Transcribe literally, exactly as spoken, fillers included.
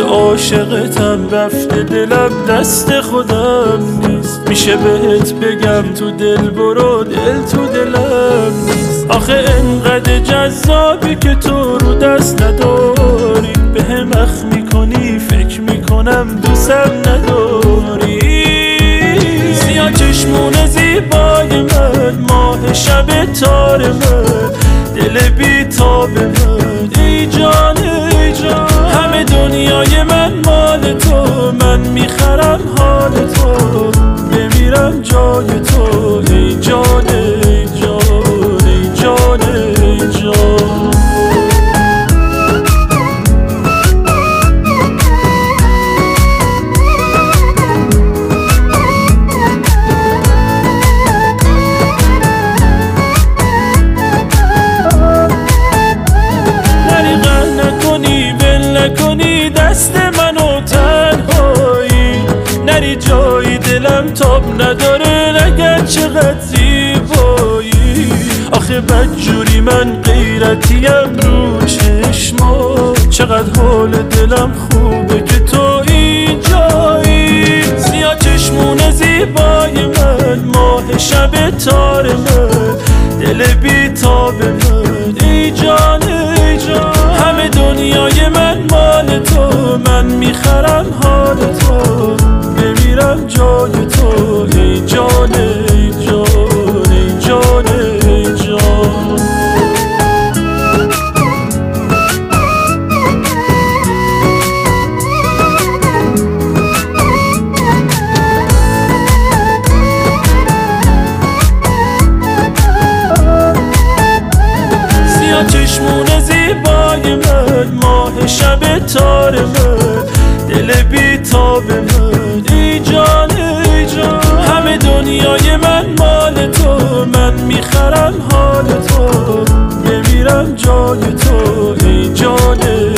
عاشقتم رفته دلم دست خودم نیست. میشه بهت بگم تو دل برو دل تو دلم نیست. آخه انقدر جذابی که تو رو دست نداری، به هم اخ میکنی فکر میکنم دوستم نداری. سیاه چشمون زیبای من، ماه شب تار من، دل بی تاب من، ای جان ای جان. همه دنیای من مال تو، من میخرم حال تو، بمیرم جای تو، ای جان ای جان ای جان ای جان. نکنی دست منو تنهایی، نری جایی دلم تاب نداره نگر چقدر زیبایی. آخه بدجوری من غیرتیم رو چشما، چقدر حال دلم خوبه که تو اینجایی. سیاه چشمون زیبای من، ماه شب تار من، دل بی تاب من، ای جان ای جان. همه دنیای من مال تو، من میخرم حال تو، بمیرم جای تو، ای جان ای جان ای جان ای جان. سیاه چشمون زیبای من، ماه شب تار من، دل بی تاب من، ای جان ای جان. همه دنیای من مال تو، من میخرم حال تو، بمیرم جای تو، ای جان ای